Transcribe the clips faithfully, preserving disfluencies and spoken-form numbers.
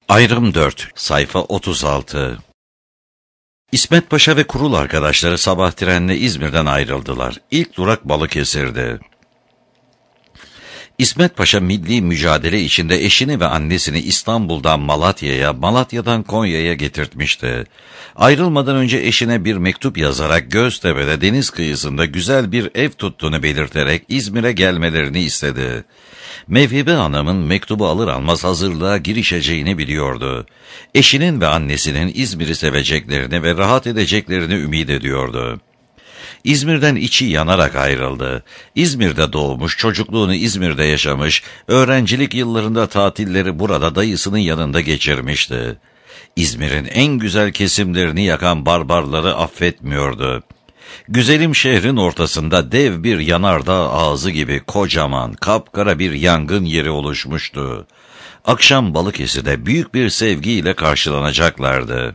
Ayrım dört, sayfa otuz altı. İsmet Paşa ve kurul arkadaşları sabah trenle İzmir'den ayrıldılar. İlk durak Balıkesir'di. İsmet Paşa milli mücadele içinde eşini ve annesini İstanbul'dan Malatya'ya, Malatya'dan Konya'ya getirtmişti. Ayrılmadan önce eşine bir mektup yazarak Göztepe'de deniz kıyısında güzel bir ev tuttuğunu belirterek İzmir'e gelmelerini istedi. Mevhibe Hanım'ın mektubu alır almaz hazırlığa girişeceğini biliyordu. Eşinin ve annesinin İzmir'i seveceklerini ve rahat edeceklerini ümit ediyordu. İzmir'den içi yanarak ayrıldı. İzmir'de doğmuş, çocukluğunu İzmir'de yaşamış, öğrencilik yıllarında tatilleri burada dayısının yanında geçirmişti. İzmir'in en güzel kesimlerini yakan barbarları affetmiyordu. Güzelim şehrin ortasında dev bir yanardağ ağzı gibi kocaman, kapkara bir yangın yeri oluşmuştu. Akşam Balıkesir'de büyük bir sevgiyle karşılanacaklardı.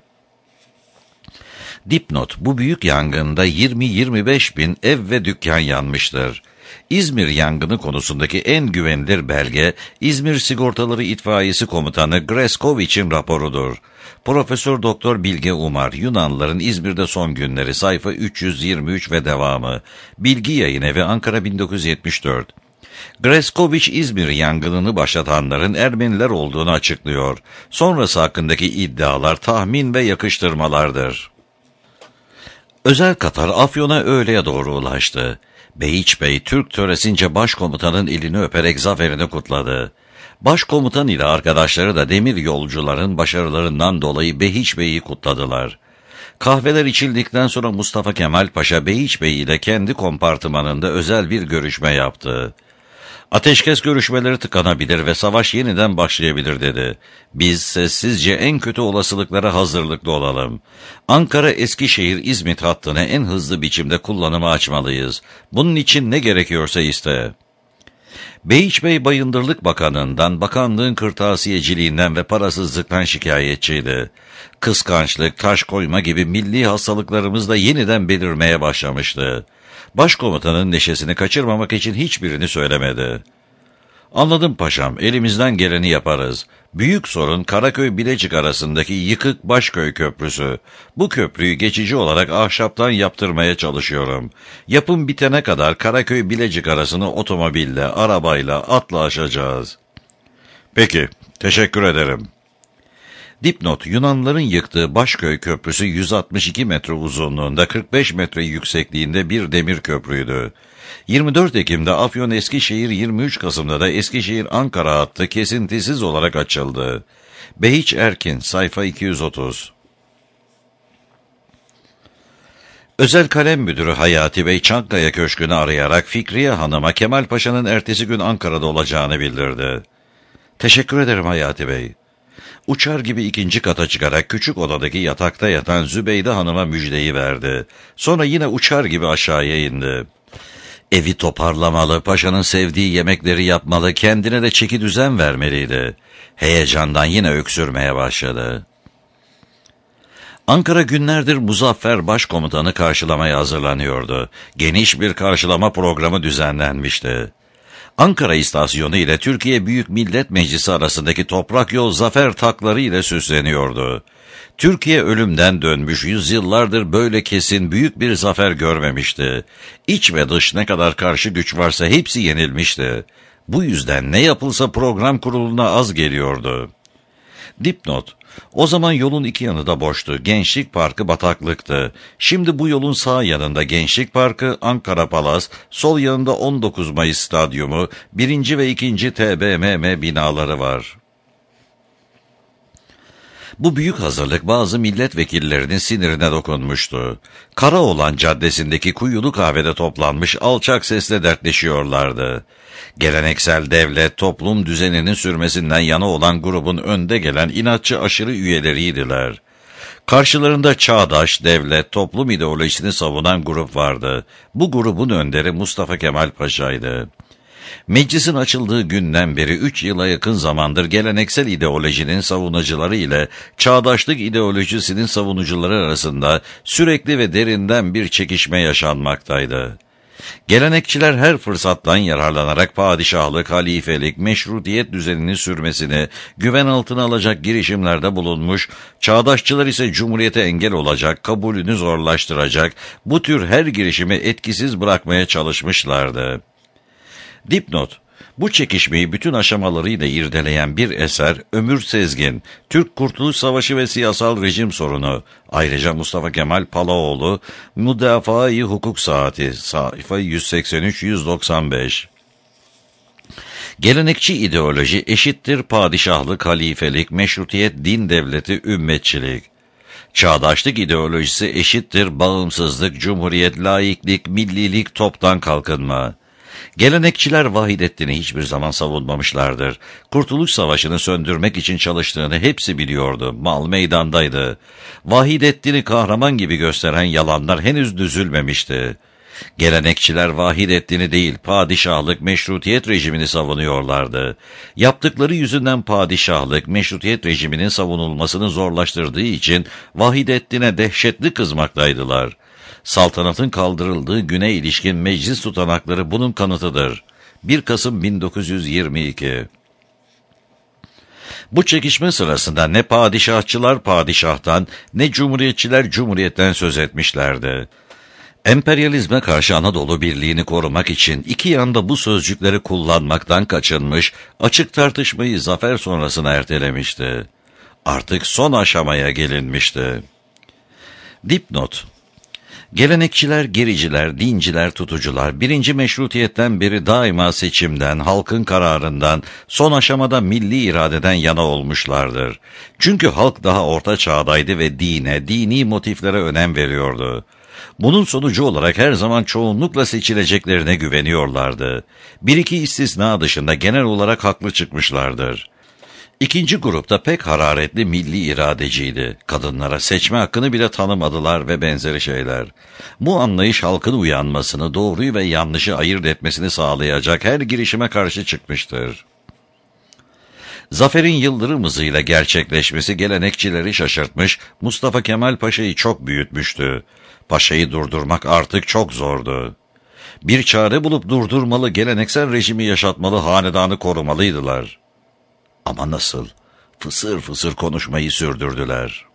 Dipnot: bu büyük yangında yirmi yirmi beş bin ev ve dükkan yanmıştır. İzmir yangını konusundaki en güvenilir belge, İzmir Sigortaları İtfaiyesi Komutanı Greskoviç'in raporudur. Profesör Doktor Bilge Umar, Yunanlıların İzmir'de son günleri, sayfa üç yüz yirmi üç ve devamı. Bilgi Yayınevi, Ankara bin dokuz yüz yetmiş dört. Greskoviç, İzmir yangınını başlatanların Ermeniler olduğunu açıklıyor. Sonrası hakkındaki iddialar tahmin ve yakıştırmalardır. Özel Katar Afyon'a öğleye doğru ulaştı. Behiç Bey, Türk töresince başkomutanın elini öperek zaferini kutladı. Başkomutan ile arkadaşları da demir yolcuların başarılarından dolayı Behiç Bey'i kutladılar. Kahveler içildikten sonra Mustafa Kemal Paşa Behiç Bey ile kendi kompartımanında özel bir görüşme yaptı. Ateşkes görüşmeleri tıkanabilir ve savaş yeniden başlayabilir dedi. Biz sessizce en kötü olasılıklara hazırlıklı olalım. Ankara-Eskişehir-İzmit hattını en hızlı biçimde kullanıma açmalıyız. Bunun için ne gerekiyorsa iste. Behiç Bey, Bayındırlık Bakanı'ndan, bakanlığın kırtasiyeciliğinden ve parasızlıktan şikayetçiydi. Kıskançlık, taş koyma gibi milli hastalıklarımız da yeniden belirmeye başlamıştı. Başkomutanın neşesini kaçırmamak için hiçbirini söylemedi. Anladım paşam, elimizden geleni yaparız. Büyük sorun Karaköy-Bilecik arasındaki yıkık Başköy Köprüsü. Bu köprüyü geçici olarak ahşaptan yaptırmaya çalışıyorum. Yapım bitene kadar Karaköy-Bilecik arasını otomobille, arabayla, atla aşacağız. Peki, teşekkür ederim. Dipnot: Yunanlıların yıktığı Başköy Köprüsü yüz altmış iki metre uzunluğunda, kırk beş metre yüksekliğinde bir demir köprüydü. yirmi dört Ekim'de Afyon-Eskişehir, yirmi üç Kasım'da da Eskişehir-Ankara hattı kesintisiz olarak açıldı. Behiç Erkin, sayfa iki yüz otuz. Özel Kalem Müdürü Hayati Bey, Çankaya Köşkü'nü arayarak Fikriye Hanım'a Kemal Paşa'nın ertesi gün Ankara'da olacağını bildirdi. Teşekkür ederim Hayati Bey. Uçar gibi ikinci kata çıkarak küçük odadaki yatakta yatan Zübeyde Hanım'a müjdeyi verdi. Sonra yine uçar gibi aşağıya indi. Evi toparlamalı, paşanın sevdiği yemekleri yapmalı, kendine de çeki düzen vermeliydi. Heyecandan yine öksürmeye başladı. Ankara günlerdir Muzaffer Başkomutanı karşılamaya hazırlanıyordu. Geniş bir karşılama programı düzenlenmişti. Ankara istasyonu ile Türkiye Büyük Millet Meclisi arasındaki toprak yol zafer takları ile süsleniyordu. Türkiye ölümden dönmüş, yüzyıllardır böyle kesin büyük bir zafer görmemişti. İç ve dış ne kadar karşı güç varsa hepsi yenilmişti. Bu yüzden ne yapılsa program kuruluna az geliyordu. Dipnot: o zaman yolun iki yanı da boştu. Gençlik Parkı bataklıktı. Şimdi bu yolun sağ yanında Gençlik Parkı, Ankara Palas, sol yanında on dokuz Mayıs Stadyumu, birinci ve ikinci T B M M binaları var. Bu büyük hazırlık bazı milletvekillerinin sinirine dokunmuştu. Karaoğlan Caddesi'ndeki kuyulu kahvede toplanmış, alçak sesle dertleşiyorlardı. Geleneksel devlet, toplum düzeninin sürmesinden yana olan grubun önde gelen inatçı aşırı üyeleriydiler. Karşılarında çağdaş, devlet, toplum ideolojisini savunan grup vardı. Bu grubun önderi Mustafa Kemal Paşa'ydı. Meclisin açıldığı günden beri üç yıla yakın zamandır geleneksel ideolojinin savunucuları ile çağdaşlık ideolojisinin savunucuları arasında sürekli ve derinden bir çekişme yaşanmaktaydı. Gelenekçiler her fırsattan yararlanarak padişahlık, halifelik, meşrutiyet düzenini sürmesini, güven altına alacak girişimlerde bulunmuş, çağdaşçılar ise cumhuriyete engel olacak, kabulünü zorlaştıracak, bu tür her girişimi etkisiz bırakmaya çalışmışlardı. Dipnot: Bu çekişmeyi bütün aşamalarıyla irdeleyen bir eser Ömür Sezgin, Türk Kurtuluş Savaşı ve Siyasal Rejim Sorunu. Ayrıca Mustafa Kemal Palaoğlu, Müdafaa-i Hukuk Saati, sayfa yüz seksen üç yüz doksan beş. Gelenekçi ideoloji eşittir padişahlık, halifelik, meşrutiyet, din devleti, ümmetçilik. Çağdaşlık ideolojisi eşittir bağımsızlık, cumhuriyet, laiklik, millilik, toptan kalkınma. Gelenekçiler Vahidettin'i hiçbir zaman savunmamışlardır. Kurtuluş Savaşı'nı söndürmek için çalıştığını hepsi biliyordu. Mal meydandaydı. Vahidettin'i kahraman gibi gösteren yalanlar henüz düzülmemişti. Gelenekçiler Vahidettin'i değil, padişahlık, meşrutiyet rejimini savunuyorlardı. Yaptıkları yüzünden padişahlık, meşrutiyet rejiminin savunulmasını zorlaştırdığı için Vahidettin'e dehşetli kızmaktaydılar. Saltanatın kaldırıldığı güne ilişkin meclis tutanakları bunun kanıtıdır. bir Kasım bin dokuz yüz yirmi iki. Bu çekişme sırasında ne padişahçılar padişahtan, ne cumhuriyetçiler cumhuriyetten söz etmişlerdi. Emperyalizme karşı Anadolu Birliği'ni korumak için iki yanda bu sözcükleri kullanmaktan kaçınmış, açık tartışmayı zafer sonrasına ertelemişti. Artık son aşamaya gelinmişti. Dipnot: Gelenekçiler, gericiler, dinciler, tutucular, birinci meşrutiyetten beri daima seçimden, halkın kararından, son aşamada milli iradeden yana olmuşlardır. Çünkü halk daha orta çağdaydı ve dine, dini motiflere önem veriyordu. Bunun sonucu olarak her zaman çoğunlukla seçileceklerine güveniyorlardı. Bir iki istisna dışında genel olarak haklı çıkmışlardır. İkinci grupta pek hararetli milli iradeciydi. Kadınlara seçme hakkını bile tanımadılar ve benzeri şeyler. Bu anlayış halkın uyanmasını, doğruyu ve yanlışı ayırt etmesini sağlayacak her girişime karşı çıkmıştır. Zaferin yıldırım hızıyla gerçekleşmesi gelenekçileri şaşırtmış, Mustafa Kemal Paşa'yı çok büyütmüştü. Paşa'yı durdurmak artık çok zordu. Bir çare bulup durdurmalı, geleneksel rejimi yaşatmalı, hanedanı korumalıydılar. Ama nasıl? Fısır fısır konuşmayı sürdürdüler.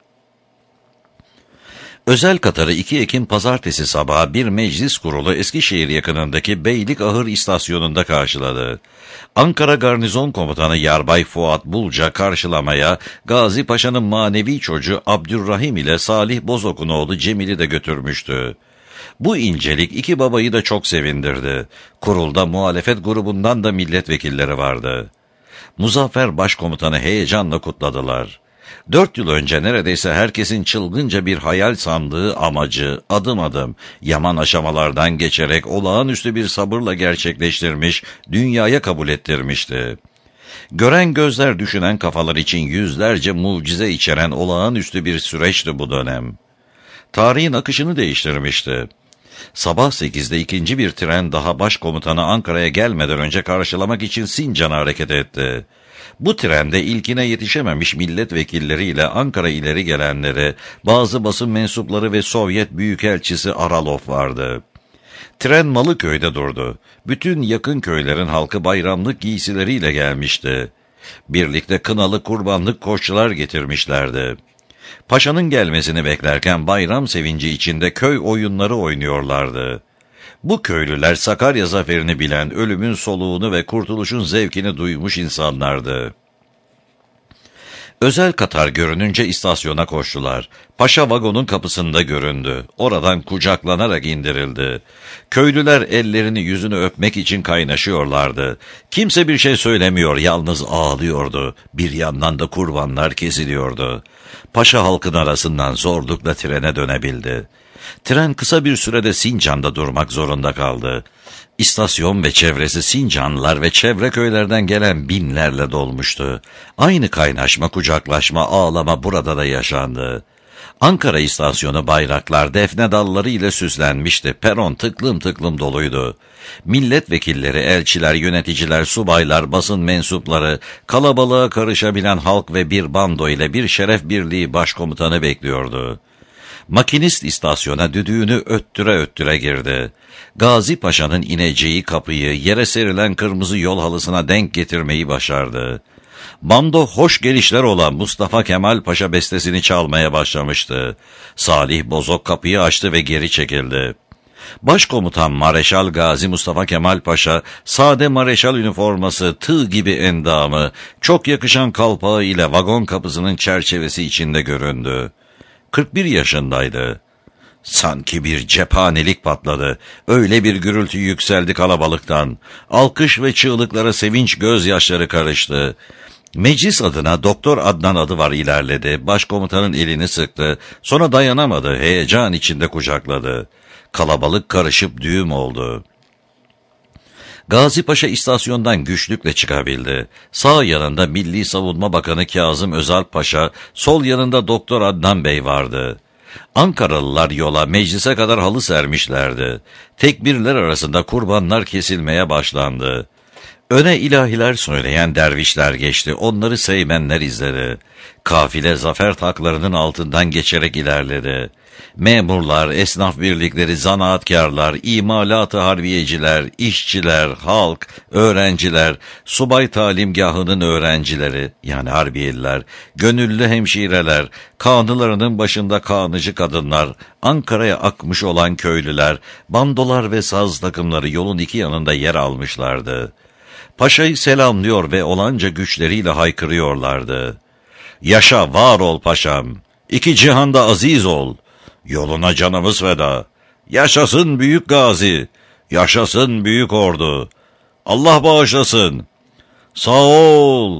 Özel Katar'ı iki Ekim pazartesi sabahı bir meclis kurulu Eskişehir yakınındaki Beylikahır istasyonunda karşıladı. Ankara Garnizon Komutanı Yarbay Fuat Bulca karşılamaya Gazi Paşa'nın manevi çocuğu Abdurrahim ile Salih Bozok'un oğlu Cemil'i de götürmüştü. Bu incelik iki babayı da çok sevindirdi. Kurulda muhalefet grubundan da milletvekilleri vardı. Muzaffer Başkomutanı heyecanla kutladılar. Dört yıl önce neredeyse herkesin çılgınca bir hayal sandığı amacı adım adım, yaman aşamalardan geçerek olağanüstü bir sabırla gerçekleştirmiş, dünyaya kabul ettirmişti. Gören gözler, düşünen kafalar için yüzlerce mucize içeren olağanüstü bir süreçti bu dönem. Tarihin akışını değiştirmişti. Sabah sekizde ikinci bir tren daha başkomutanı Ankara'ya gelmeden önce karşılamak için Sincan'a hareket etti. Bu trende ilkine yetişememiş milletvekilleriyle Ankara ileri gelenleri, bazı basın mensupları ve Sovyet Büyükelçisi Aralov vardı. Tren Malıköy'de durdu. Bütün yakın köylerin halkı bayramlık giysileriyle gelmişti. Birlikte kınalı kurbanlık koçlar getirmişlerdi. Paşa'nın gelmesini beklerken bayram sevinci içinde köy oyunları oynuyorlardı. Bu köylüler Sakarya zaferini bilen, ölümün soluğunu ve kurtuluşun zevkini duymuş insanlardı. Özel Katar görününce istasyona koştular. Paşa vagonun kapısında göründü. Oradan kucaklanarak indirildi. Köylüler ellerini yüzünü öpmek için kaynaşıyorlardı. Kimse bir şey söylemiyor, yalnız ağlıyordu. Bir yandan da kurbanlar kesiliyordu. Paşa halkın arasından zorlukla trene dönebildi. Tren kısa bir sürede Sincan'da durmak zorunda kaldı. İstasyon ve çevresi Sincanlılar ve çevre köylerden gelen binlerle dolmuştu. Aynı kaynaşma, kucaklaşma, ağlama burada da yaşandı. Ankara istasyonu bayraklar, defne dalları ile süslenmişti. Peron tıklım tıklım doluydu. Milletvekilleri, elçiler, yöneticiler, subaylar, basın mensupları, kalabalığa karışabilen halk ve bir bando ile bir şeref birliği başkomutanı bekliyordu. Makinist istasyona düdüğünü öttüre öttüre girdi. Gazi Paşa'nın ineceği kapıyı yere serilen kırmızı yol halısına denk getirmeyi başardı. Bando hoş gelişler olan Mustafa Kemal Paşa bestesini çalmaya başlamıştı. Salih Bozok kapıyı açtı ve geri çekildi. Başkomutan Mareşal Gazi Mustafa Kemal Paşa, sade mareşal üniforması, tığ gibi endamı, çok yakışan kalpağı ile vagon kapısının çerçevesi içinde göründü. kırk bir yaşındaydı. Sanki bir cephanelik patladı. Öyle bir gürültü yükseldi kalabalıktan. Alkış ve çığlıklara sevinç gözyaşları karıştı. Meclis adına Doktor Adnan adı var ilerledi. Başkomutanın elini sıktı. Sonra dayanamadı. Heyecan içinde kucakladı. Kalabalık karışıp düğüm oldu. Gazi Paşa istasyondan güçlükle çıkabildi. Sağ yanında Milli Savunma Bakanı Kazım Özalp Paşa, sol yanında Doktor Adnan Bey vardı. Ankaralılar yola, meclise kadar halı sermişlerdi. Tekbirler arasında kurbanlar kesilmeye başlandı. Öne ilahiler söyleyen dervişler geçti, onları seymenler izledi. Kafile zafer taklarının altından geçerek ilerledi. Memurlar, esnaf birlikleri, zanaatkarlar, imalat-ı harbiyeciler, işçiler, halk, öğrenciler, subay talimgahının öğrencileri yani harbiyeliler, gönüllü hemşireler, kanılarının başında kanıcı kadınlar, Ankara'ya akmış olan köylüler, bandolar ve saz takımları yolun iki yanında yer almışlardı. Paşa'yı selamlıyor ve olanca güçleriyle haykırıyorlardı. Yaşa, var ol paşam, iki cihanda aziz ol, yoluna canımız feda, yaşasın büyük gazi, yaşasın büyük ordu, Allah bağışlasın, sağ ol.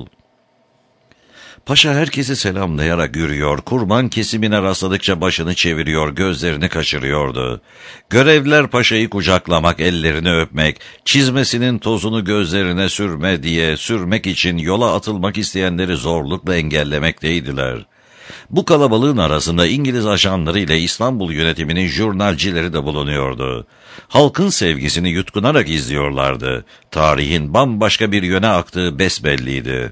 Paşa herkesi selamlayarak yürüyor, kurban kesimine rastladıkça başını çeviriyor, gözlerini kaçırıyordu. Görevliler paşayı kucaklamak, ellerini öpmek, çizmesinin tozunu gözlerine sürme diye sürmek için yola atılmak isteyenleri zorlukla engellemekteydiler. Bu kalabalığın arasında İngiliz ajanları ile İstanbul yönetiminin jurnalcileri de bulunuyordu. Halkın sevgisini yutkunarak izliyorlardı. Tarihin bambaşka bir yöne aktığı besbelliydi.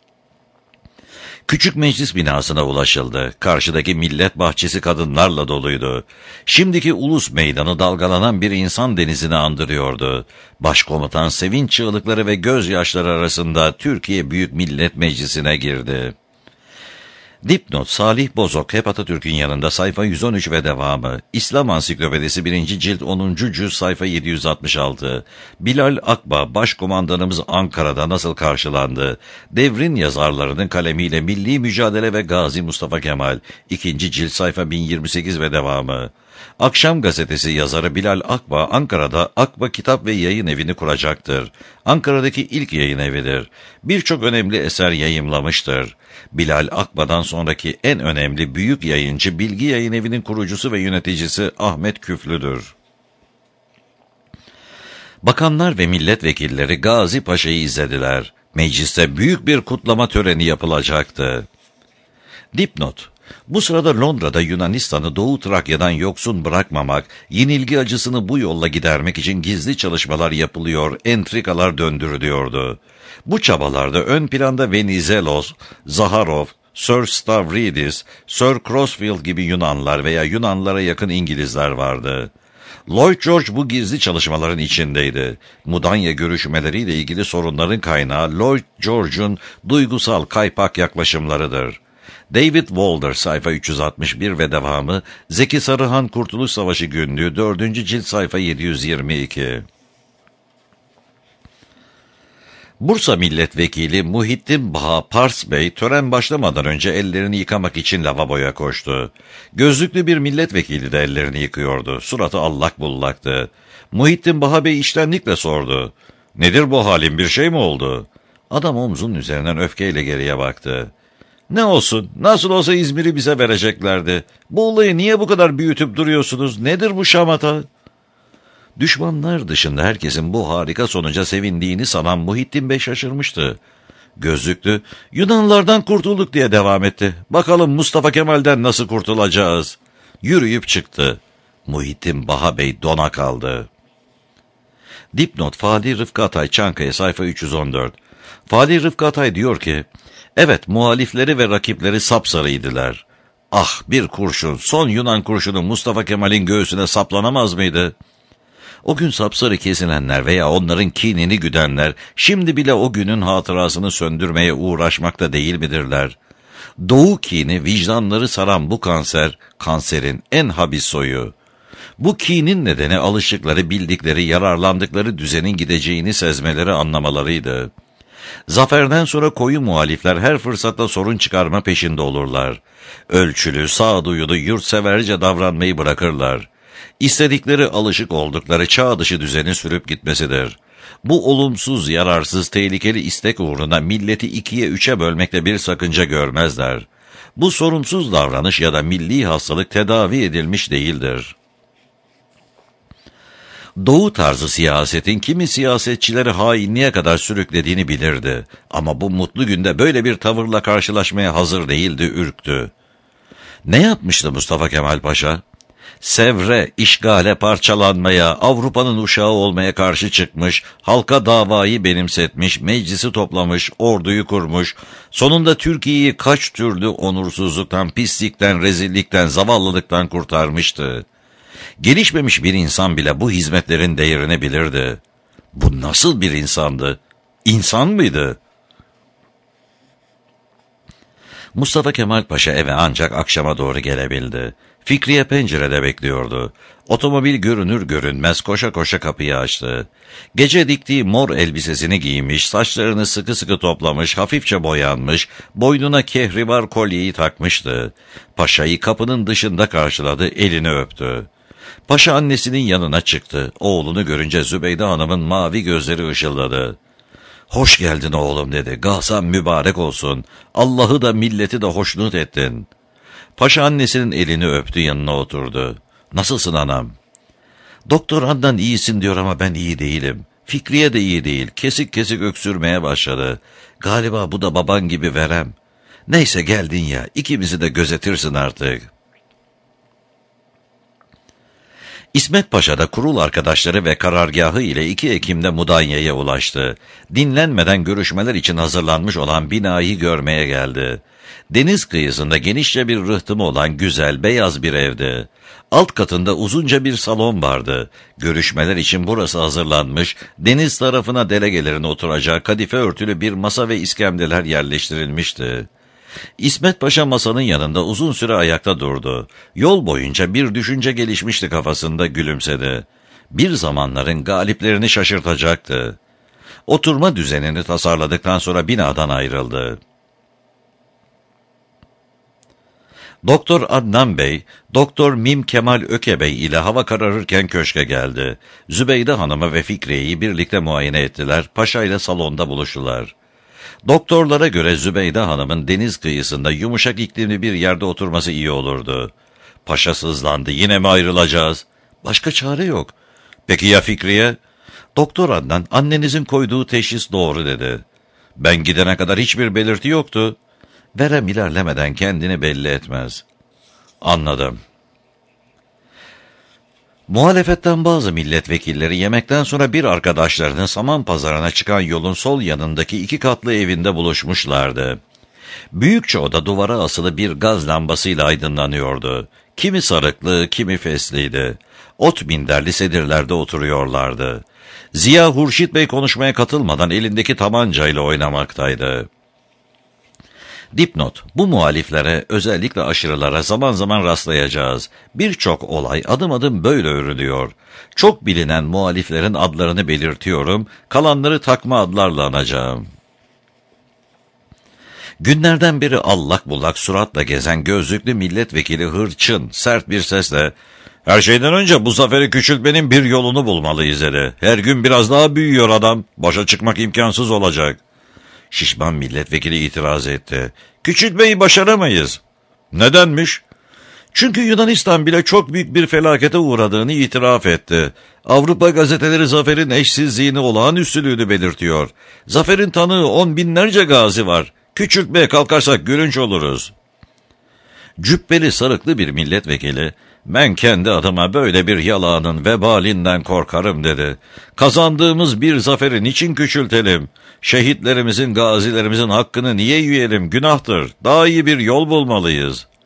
Küçük meclis binasına ulaşıldı. Karşıdaki millet bahçesi kadınlarla doluydu. Şimdiki ulus meydanı dalgalanan bir insan denizini andırıyordu. Başkomutan sevinç çığlıkları ve gözyaşları arasında Türkiye Büyük Millet Meclisi'ne girdi. Dipnot: Salih Bozok, hep Atatürk'ün yanında, sayfa yüz on üç ve devamı. İslam Ansiklopedisi birinci cilt onuncu cüz sayfa yedi yüz altmış altı. Bilal Akba, başkomandanımız Ankara'da nasıl karşılandı? Devrin yazarlarının kalemiyle Milli Mücadele ve Gazi Mustafa Kemal, ikinci cilt sayfa bin yirmi sekiz ve devamı. Akşam Gazetesi yazarı Bilal Akba, Ankara'da Akba Kitap ve Yayın Evi'ni kuracaktır. Ankara'daki ilk yayın evidir. Birçok önemli eser yayımlamıştır. Bilal Akba'dan sonraki en önemli büyük yayıncı, Bilgi Yayın Evi'nin kurucusu ve yöneticisi Ahmet Küflü'dür. Bakanlar ve milletvekilleri Gazi Paşa'yı izlediler. Mecliste büyük bir kutlama töreni yapılacaktı. Dipnot: Bu sırada Londra'da Yunanistan'ı Doğu Trakya'dan yoksun bırakmamak, yenilgi acısını bu yolla gidermek için gizli çalışmalar yapılıyor, entrikalar döndürülüyordu. Bu çabalarda ön planda Venizelos, Zaharov, Sir Stavridis, Sir Crossfield gibi Yunanlar veya Yunanlara yakın İngilizler vardı. Lloyd George bu gizli çalışmaların içindeydi. Mudanya görüşmeleriyle ilgili sorunların kaynağı Lloyd George'un duygusal kaypak yaklaşımlarıdır. David Walder, sayfa üç yüz altmış bir ve devamı, Zeki Sarıhan Kurtuluş Savaşı Günlüğü, dördüncü cilt sayfa yedi yüz yirmi iki. Bursa Milletvekili Muhittin Baha Pars Bey, tören başlamadan önce ellerini yıkamak için lavaboya koştu. Gözlüklü bir milletvekili de ellerini yıkıyordu. Suratı allak bullaktı. Muhittin Baha Bey içtenlikle sordu. "Nedir bu halin, bir şey mi oldu?" Adam omzunun üzerinden öfkeyle geriye baktı. "Ne olsun, nasıl olsa İzmir'i bize vereceklerdi. Bu olayı niye bu kadar büyütüp duruyorsunuz, nedir bu şamata?" Düşmanlar dışında herkesin bu harika sonuca sevindiğini sanan Muhittin Bey şaşırmıştı. Gözlüklü, "Yunanlardan kurtulduk" diye devam etti. "Bakalım Mustafa Kemal'den nasıl kurtulacağız?" Yürüyüp çıktı. Muhittin Baha Bey dona kaldı. Dipnot: Fali Rıfkı Atay, Çankaya, sayfa üç yüz on dört. Fali Rıfkı Atay diyor ki, "Evet, muhalifleri ve rakipleri sapsarıydılar. Ah, bir kurşun, son Yunan kurşunu Mustafa Kemal'in göğsüne saplanamaz mıydı? O gün sapsarı kesilenler veya onların kinini güdenler, şimdi bile o günün hatırasını söndürmeye uğraşmakta değil midirler? Doğu kini, vicdanları saran bu kanser, kanserin en habis soyu. Bu kinin nedeni alıştıkları, bildikleri, yararlandıkları düzenin gideceğini sezmeleri, anlamalarıydı. Zaferden sonra koyu muhalifler her fırsatta sorun çıkarma peşinde olurlar. Ölçülü, sağduyulu, yurtseverce davranmayı bırakırlar. İstedikleri, alışık oldukları çağ dışı düzeni sürüp gitmesidir. Bu olumsuz, yararsız, tehlikeli istek uğruna milleti ikiye üçe bölmekte bir sakınca görmezler. Bu sorumsuz davranış ya da milli hastalık tedavi edilmiş değildir. Doğu tarzı siyasetin kimi siyasetçileri hainliğe kadar sürüklediğini bilirdi. Ama bu mutlu günde böyle bir tavırla karşılaşmaya hazır değildi, ürktü. Ne yapmıştı Mustafa Kemal Paşa? Sevre, işgale, parçalanmaya, Avrupa'nın uşağı olmaya karşı çıkmış, halka davayı benimsetmiş, meclisi toplamış, orduyu kurmuş, sonunda Türkiye'yi kaç türlü onursuzluktan, pislikten, rezillikten, zavallılıktan kurtarmıştı. Gelişmemiş bir insan bile bu hizmetlerin değerini bilirdi. Bu nasıl bir insandı? İnsan mıydı? Mustafa Kemal Paşa eve ancak akşama doğru gelebildi. Fikriye pencerede bekliyordu. Otomobil görünür görünmez koşa koşa kapıyı açtı. Gece diktiği mor elbisesini giymiş, saçlarını sıkı sıkı toplamış, hafifçe boyanmış, boynuna kehribar kolyeyi takmıştı. Paşa'yı kapının dışında karşıladı, elini öptü. Paşa annesinin yanına çıktı. Oğlunu görünce Zübeyde Hanım'ın mavi gözleri ışıldadı. "Hoş geldin oğlum," dedi. "Gazan mübarek olsun. Allah'ı da milleti de hoşnut ettin." Paşa annesinin elini öptü, yanına oturdu. "Nasılsın anam?" "Doktor Adnan iyisin diyor ama ben iyi değilim. Fikriye de iyi değil. Kesik kesik öksürmeye başladı. Galiba bu da baban gibi verem. Neyse geldin ya, ikimizi de gözetirsin artık." İsmet Paşa da kurul arkadaşları ve karargahı ile iki Ekim'de Mudanya'ya ulaştı. Dinlenmeden görüşmeler için hazırlanmış olan binayı görmeye geldi. Deniz kıyısında genişçe bir rıhtımı olan güzel, beyaz bir evdi. Alt katında uzunca bir salon vardı. Görüşmeler için burası hazırlanmış, deniz tarafına delegelerin oturacağı kadife örtülü bir masa ve iskemleler yerleştirilmişti. İsmet Paşa masanın yanında uzun süre ayakta durdu. Yol boyunca bir düşünce gelişmişti kafasında, gülümsedi. Bir zamanların galiplerini şaşırtacaktı. Oturma düzenini tasarladıktan sonra binadan ayrıldı. Doktor Adnan Bey, Doktor Mim Kemal Ökebey ile hava kararırken köşke geldi. Zübeyde Hanım'ı ve Fikriye'yi birlikte muayene ettiler. Paşa ile salonda buluştular. Doktorlara göre Zübeyde Hanım'ın deniz kıyısında yumuşak iklimli bir yerde oturması iyi olurdu. Paşa sızlandı. "Yine mi ayrılacağız?" "Başka çare yok." "Peki ya Fikriye?" Doktor Adnan, "Annenizin koyduğu teşhis doğru," dedi. "Ben gidene kadar hiçbir belirti yoktu." "Verem ilerlemeden kendini belli etmez." "Anladım." Muhalefetten bazı milletvekilleri yemekten sonra bir arkadaşlarının saman pazarına çıkan yolun sol yanındaki iki katlı evinde buluşmuşlardı. Büyükçe oda duvara asılı bir gaz lambasıyla aydınlanıyordu. Kimi sarıklı, kimi fesliydi. Ot minderli sedirlerde oturuyorlardı. Ziya Hurşit Bey konuşmaya katılmadan elindeki tabancayla oynamaktaydı. Dipnot: bu muhaliflere, özellikle aşırılara zaman zaman rastlayacağız. Birçok olay adım adım böyle örülüyor. Çok bilinen muhaliflerin adlarını belirtiyorum, kalanları takma adlarla anacağım. Günlerden beri allak bullak suratla gezen gözlüklü milletvekili Hırçın sert bir sesle, "Her şeyden önce bu zaferi küçültmenin bir yolunu bulmalıyız," dedi. "Her gün biraz daha büyüyor adam, başa çıkmak imkansız olacak." Şişman milletvekili itiraz etti. "Küçültmeyi başaramayız." "Nedenmiş?" "Çünkü Yunanistan bile çok büyük bir felakete uğradığını itiraf etti. Avrupa gazeteleri zaferin eşsizliğini, olağanüstülüğünü belirtiyor. Zaferin tanığı on binlerce gazi var. Küçültmeye kalkarsak gülünç oluruz." Cübbeli sarıklı bir milletvekili, "Ben kendi adıma böyle bir yalanın vebalinden korkarım," dedi. "Kazandığımız bir zaferi niçin küçültelim? Şehitlerimizin, gazilerimizin hakkını niye yiyelim? Günahtır. Daha iyi bir yol bulmalıyız."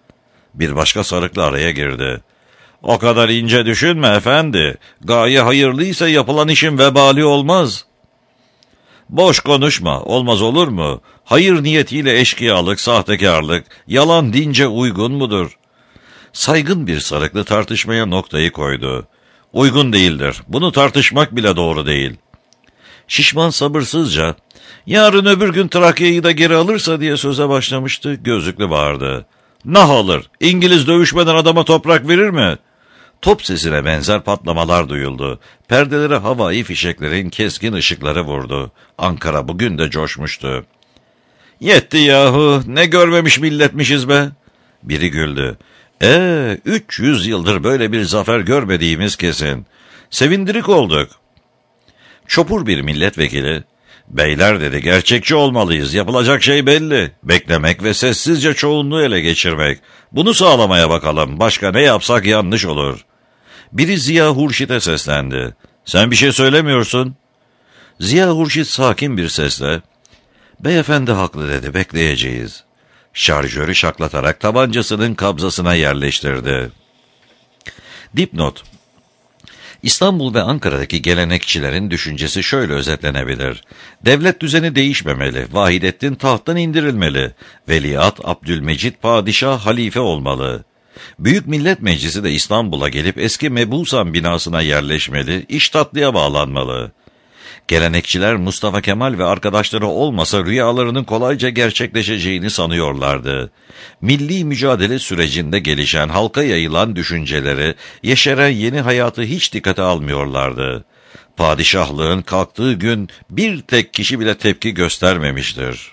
Bir başka sarıklı araya girdi. O kadar ince düşünme efendi. Gaye hayırlıysa yapılan işin vebali olmaz. Boş konuşma, olmaz olur mu? Hayır niyetiyle eşkıyalık, sahtekarlık, yalan dince uygun mudur? Saygın bir sarıklı tartışmaya noktayı koydu. Uygun değildir, bunu tartışmak bile doğru değil. Şişman sabırsızca, yarın öbür gün Trakya'yı da geri alırsa diye söze başlamıştı, gözlüklü bağırdı. Nah alır, İngiliz dövüşmeden adama toprak verir mi? Top sesine benzer patlamalar duyuldu. Perdelere havai fişeklerin keskin ışıkları vurdu. Ankara bugün de coşmuştu. Yetti yahu, ne görmemiş milletmişiz be. Biri güldü. Ee, üç yüz yıldır böyle bir zafer görmediğimiz kesin. Sevindirik olduk. Çopur bir milletvekili, beyler dedi, gerçekçi olmalıyız, yapılacak şey belli. Beklemek ve sessizce çoğunluğu ele geçirmek. Bunu sağlamaya bakalım, başka ne yapsak yanlış olur. Biri Ziya Hurşit'e seslendi. Sen bir şey söylemiyorsun. Ziya Hurşit sakin bir sesle, beyefendi haklı dedi, bekleyeceğiz. Şarjörü şaklatarak tabancasının kabzasına yerleştirdi. Dipnot: İstanbul ve Ankara'daki gelenekçilerin düşüncesi şöyle özetlenebilir. Devlet düzeni değişmemeli, Vahidettin tahttan indirilmeli, Veliaht Abdülmecit padişah halife olmalı. Büyük Millet Meclisi de İstanbul'a gelip eski Mebusan binasına yerleşmeli, iş tatlıya bağlanmalı. Gelenekçiler Mustafa Kemal ve arkadaşları olmasa rüyalarının kolayca gerçekleşeceğini sanıyorlardı. Milli mücadele sürecinde gelişen, halka yayılan düşünceleri, yeşeren yeni hayatı hiç dikkate almıyorlardı. Padişahlığın kalktığı gün bir tek kişi bile tepki göstermemiştir.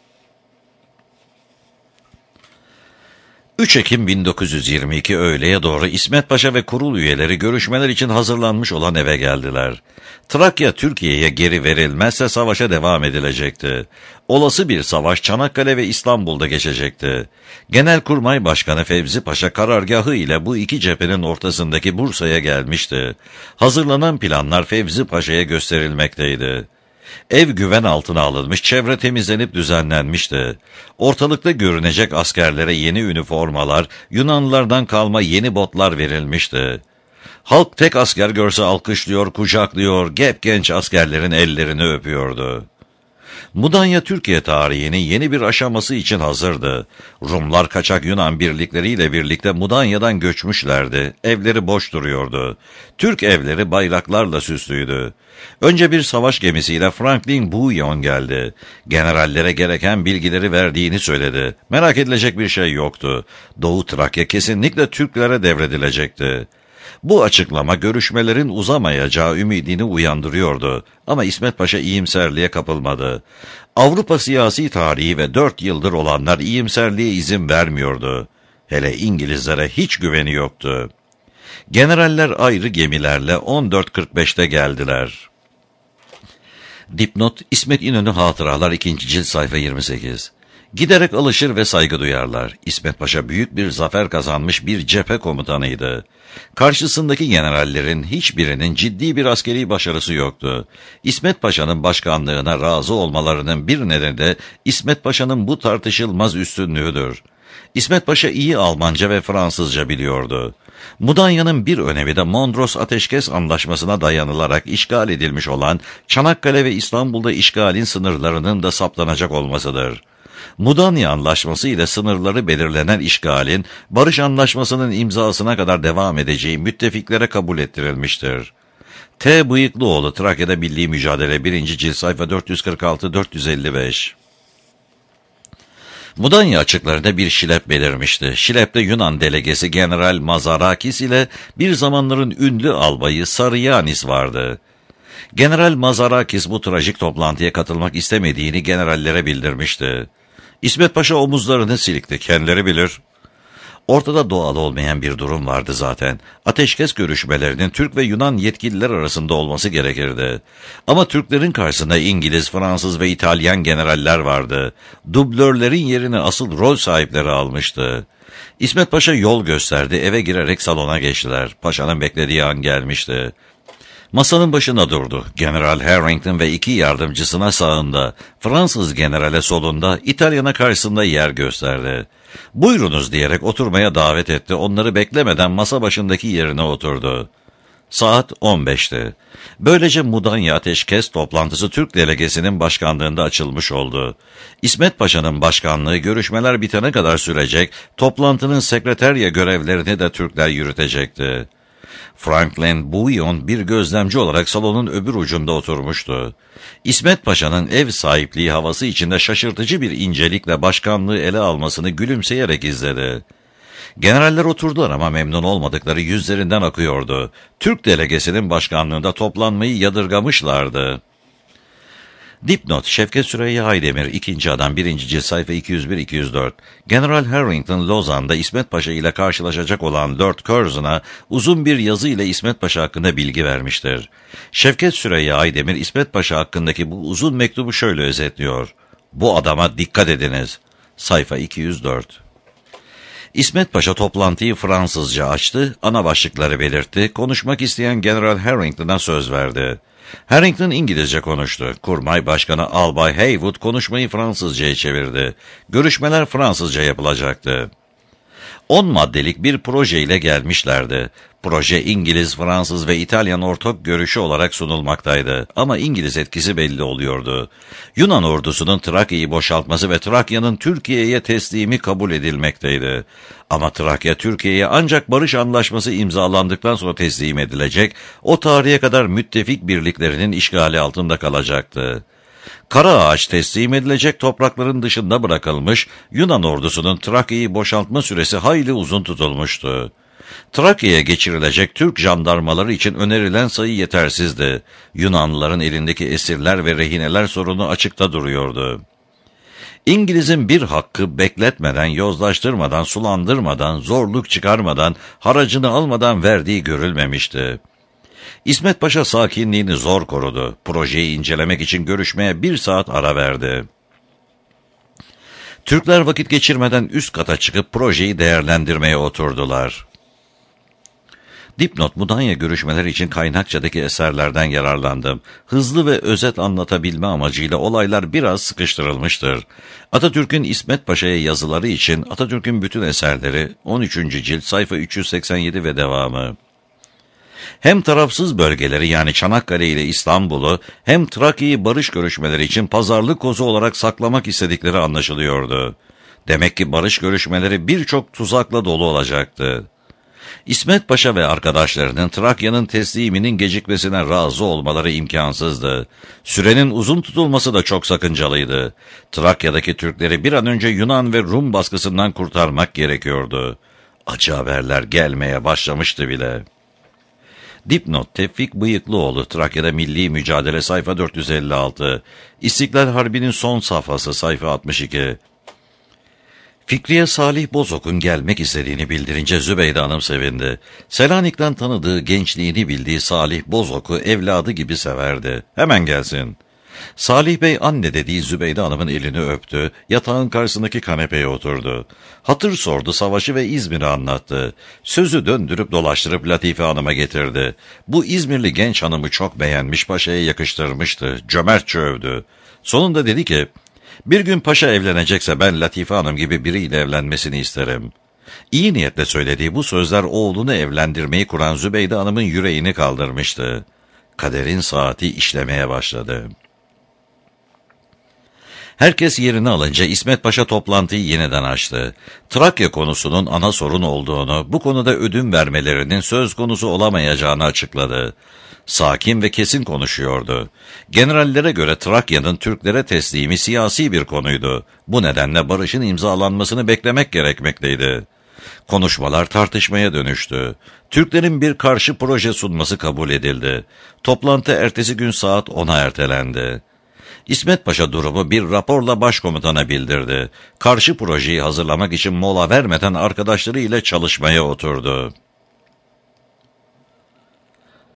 üç Ekim bin dokuz yüz yirmi iki öğleye doğru İsmet Paşa ve kurul üyeleri görüşmeler için hazırlanmış olan eve geldiler. Trakya Türkiye'ye geri verilmezse savaşa devam edilecekti. Olası bir savaş Çanakkale ve İstanbul'da geçecekti. Genelkurmay Başkanı Fevzi Paşa karargahı ile bu iki cephenin ortasındaki Bursa'ya gelmişti. Hazırlanan planlar Fevzi Paşa'ya gösterilmekteydi. Ev güven altına alınmış, çevre temizlenip düzenlenmişti. Ortalıkta görünecek askerlere yeni üniformalar, Yunanlılardan kalma yeni botlar verilmişti. Halk tek asker görse alkışlıyor, kucaklıyor, gep genç askerlerin ellerini öpüyordu. Mudanya Türkiye tarihinin yeni bir aşaması için hazırdı. Rumlar kaçak Yunan birlikleriyle birlikte Mudanya'dan göçmüşlerdi. Evleri boş duruyordu. Türk evleri bayraklarla süslüydü. Önce bir savaş gemisiyle Franklin Bouillon geldi. Generallere gereken bilgileri verdiğini söyledi. Merak edilecek bir şey yoktu. Doğu Trakya kesinlikle Türklere devredilecekti. Bu açıklama görüşmelerin uzamayacağı ümidini uyandırıyordu. Ama İsmet Paşa iyimserliğe kapılmadı. Avrupa siyasi tarihi ve dört yıldır olanlar iyimserliğe izin vermiyordu. Hele İngilizlere hiç güveni yoktu. Generaller ayrı gemilerle on dört kırk beşte geldiler. Dipnot: İsmet İnönü Hatıralar ikinci cilt sayfa yirmi sekiz. Giderek alışır ve saygı duyarlar. İsmet Paşa büyük bir zafer kazanmış bir cephe komutanıydı. Karşısındaki generallerin hiçbirinin ciddi bir askeri başarısı yoktu. İsmet Paşa'nın başkanlığına razı olmalarının bir nedeni de İsmet Paşa'nın bu tartışılmaz üstünlüğüdür. İsmet Paşa iyi Almanca ve Fransızca biliyordu. Mudanya'nın bir önemi de Mondros Ateşkes Anlaşması'na dayanılarak işgal edilmiş olan Çanakkale ve İstanbul'da işgalin sınırlarının da saptanacak olmasıdır. Mudanya Anlaşması ile sınırları belirlenen işgalin, Barış Anlaşması'nın imzasına kadar devam edeceği müttefiklere kabul ettirilmiştir. T. Bıyıklıoğlu, Trakya'da Milli Mücadele birinci cilt sayfa dört yüz kırk altı dört yüz elli beş. Mudanya açıklarında bir şilep belirmişti. Şilep'te Yunan delegesi General Mazarakis ile bir zamanların ünlü albayı Sarıyanis vardı. General Mazarakis bu trajik toplantıya katılmak istemediğini generallere bildirmişti. İsmet Paşa omuzlarını silikti, kendileri bilir. Ortada doğal olmayan bir durum vardı zaten. Ateşkes görüşmelerinin Türk ve Yunan yetkililer arasında olması gerekirdi. Ama Türklerin karşısında İngiliz, Fransız ve İtalyan generaller vardı. Dublörlerin yerini asıl rol sahipleri almıştı. İsmet Paşa yol gösterdi, eve girerek salona geçtiler. Paşa'nın beklediği an gelmişti. Masanın başına durdu. General Harrington ve iki yardımcısına sağında, Fransız generale solunda, İtalyan'a karşısında yer gösterdi. Buyurunuz diyerek oturmaya davet etti. Onları beklemeden masa başındaki yerine oturdu. Saat on beşti. Böylece Mudanya Ateşkes toplantısı Türk delegesinin başkanlığında açılmış oldu. İsmet Paşa'nın başkanlığı görüşmeler bitene kadar sürecek, toplantının sekreterya görevlerini de Türkler yürütecekti. Franklin Bouillon bir gözlemci olarak salonun öbür ucunda oturmuştu. İsmet Paşa'nın ev sahipliği havası içinde şaşırtıcı bir incelikle başkanlığı ele almasını gülümseyerek izledi. Generaller oturdular ama memnun olmadıkları yüzlerinden akıyordu. Türk delegesinin başkanlığında toplanmayı yadırgamışlardı. Dipnot: Şevket Süreyya Aydemir, ikinci adam, birinci cilt, sayfa iki yüz bir iki yüz dört. General Harrington, Lozan'da İsmet Paşa ile karşılaşacak olan Lord Curzon'a uzun bir yazı ile İsmet Paşa hakkında bilgi vermiştir. Şevket Süreyya Aydemir, İsmet Paşa hakkındaki bu uzun mektubu şöyle özetliyor: "Bu adama dikkat ediniz." Sayfa iki yüz dört. İsmet Paşa toplantıyı Fransızca açtı, ana başlıkları belirtti, konuşmak isteyen General Harrington'a söz verdi. Harrington İngilizce konuştu. Kurmay Başkanı Albay Haywood konuşmayı Fransızca'ya çevirdi. Görüşmeler Fransızca yapılacaktı. On maddelik bir proje ile gelmişlerdi. Proje İngiliz, Fransız ve İtalyan ortak görüşü olarak sunulmaktaydı. Ama İngiliz etkisi belli oluyordu. Yunan ordusunun Trakya'yı boşaltması ve Trakya'nın Türkiye'ye teslimi kabul edilmekteydi. Ama Trakya, Türkiye'ye ancak barış anlaşması imzalandıktan sonra teslim edilecek, o tarihe kadar müttefik birliklerinin işgali altında kalacaktı. Karaağaç teslim edilecek, toprakların dışında bırakılmış, Yunan ordusunun Trakya'yı boşaltma süresi hayli uzun tutulmuştu. Trakya'ya geçirilecek Türk jandarmaları için önerilen sayı yetersizdi. Yunanlıların elindeki esirler ve rehineler sorunu açıkta duruyordu. İngiliz'in bir hakkı bekletmeden, yozlaştırmadan, sulandırmadan, zorluk çıkarmadan, haracını almadan verdiği görülmemişti. İsmet Paşa sakinliğini zor korudu. Projeyi incelemek için görüşmeye bir saat ara verdi. Türkler vakit geçirmeden üst kata çıkıp projeyi değerlendirmeye oturdular. Dipnot: Mudanya görüşmeleri için kaynakçadaki eserlerden yararlandım. Hızlı ve özet anlatabilme amacıyla olaylar biraz sıkıştırılmıştır. Atatürk'ün İsmet Paşa'ya yazıları için Atatürk'ün bütün eserleri, on üçüncü cilt, sayfa üç yüz seksen yedi ve devamı. Hem tarafsız bölgeleri yani Çanakkale ile İstanbul'u hem Trakya'yı barış görüşmeleri için pazarlık kozu olarak saklamak istedikleri anlaşılıyordu. Demek ki barış görüşmeleri birçok tuzakla dolu olacaktı. İsmet Paşa ve arkadaşlarının Trakya'nın tesliminin gecikmesine razı olmaları imkansızdı. Sürenin uzun tutulması da çok sakıncalıydı. Trakya'daki Türkleri bir an önce Yunan ve Rum baskısından kurtarmak gerekiyordu. Acı haberler gelmeye başlamıştı bile. Dipnot: Tevfik Bıyıklıoğlu, Trakya'da Milli Mücadele, sayfa dört yüz elli altı. İstiklal Harbi'nin son safhası, sayfa altmış iki. Fikriye Salih Bozok'un gelmek istediğini bildirince Zübeyde Hanım sevindi. Selanik'ten tanıdığı, gençliğini bildiği Salih Bozok'u evladı gibi severdi. Hemen gelsin. Salih Bey anne dediği Zübeyde Hanım'ın elini öptü, yatağın karşısındaki kanepeye oturdu. Hatır sordu, savaşı ve İzmir'i anlattı. Sözü döndürüp dolaştırıp Latife Hanım'a getirdi. Bu İzmirli genç hanımı çok beğenmiş, paşaya yakıştırmıştı, cömertçe övdü. Sonunda dedi ki, bir gün paşa evlenecekse ben Latife Hanım gibi biriyle evlenmesini isterim. İyi niyetle söylediği bu sözler oğlunu evlendirmeyi kuran Zübeyde Hanım'ın yüreğini kaldırmıştı. Kaderin saati işlemeye başladı. Herkes yerini alınca İsmet Paşa toplantıyı yeniden açtı. Trakya konusunun ana sorun olduğunu, bu konuda ödün vermelerinin söz konusu olamayacağını açıkladı. Sakin ve kesin konuşuyordu. Generallere göre Trakya'nın Türklere teslimi siyasi bir konuydu. Bu nedenle barışın imzalanmasını beklemek gerekmekteydi. Konuşmalar tartışmaya dönüştü. Türklerin bir karşı proje sunması kabul edildi. Toplantı ertesi gün saat ona ertelendi. İsmet Paşa durumu bir raporla başkomutana bildirdi. Karşı projeyi hazırlamak için mola vermeden arkadaşları ile çalışmaya oturdu.